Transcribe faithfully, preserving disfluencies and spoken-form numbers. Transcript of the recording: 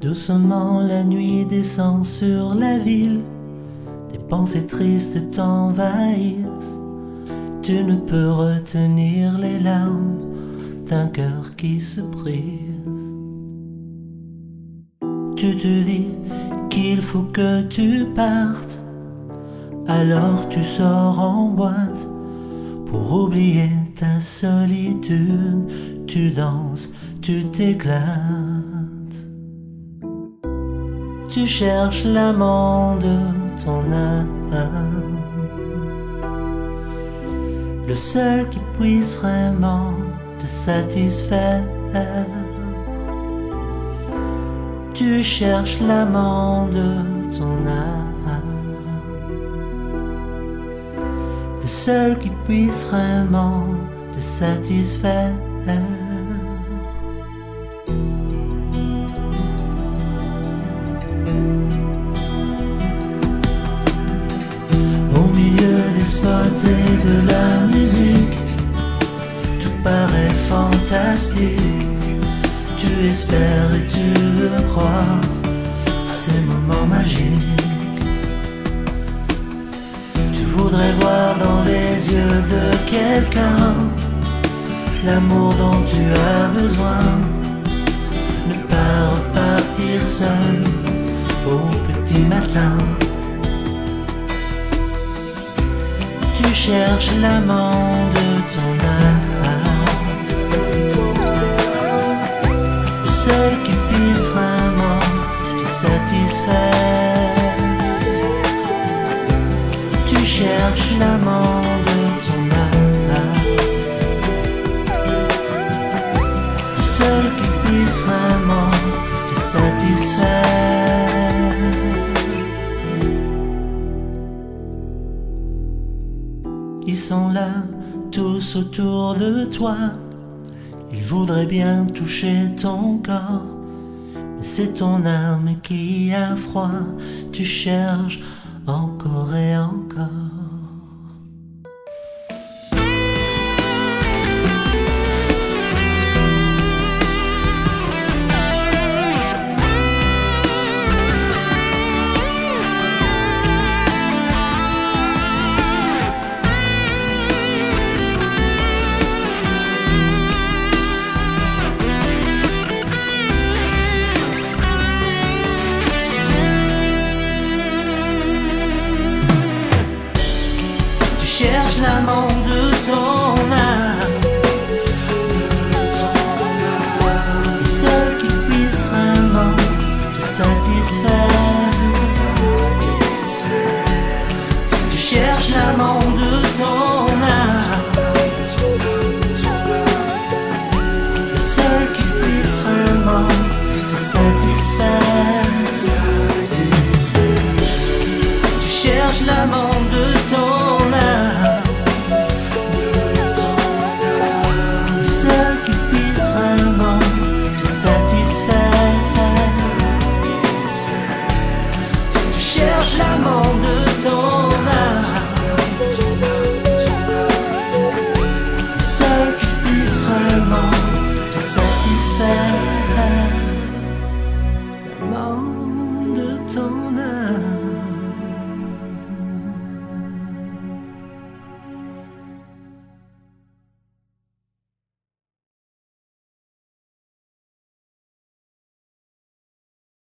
Doucement la nuit descend sur la ville, des pensées tristes t'envahissent. Tu ne peux retenir les larmes d'un cœur qui se brise. Tu te dis qu'il faut que tu partes, alors tu sors en boîte pour oublier ta solitude. Tu danses, tu t'éclates. Tu cherches l'amant de ton âme, le seul qui puisse vraiment te satisfaire. Tu cherches l'amant de ton âme, le seul qui puisse vraiment te satisfaire. Au milieu des spots et de la musique, tout paraît fantastique. Tu espères et tu veux croire ces moments magiques. Tu voudrais voir dans les yeux de quelqu'un l'amour dont tu as besoin. Ne pas repartir seul au petit matin. Tu cherches l'amant de ton âme, le seul qui puisse vraiment te satisfaire. Tu cherches l'amant de ton âme, le seul qui puisse vraiment te satisfaire. Ils sont là, tous autour de toi. Ils voudraient bien toucher ton corps, mais c'est ton âme qui a froid. Tu cherches encore et encore. Cherche l'amant de ton âme, le seul qui puisse vraiment te satisfaire. Tu cherches l'amant de ton âme, le seul qui puisse vraiment te satisfaire.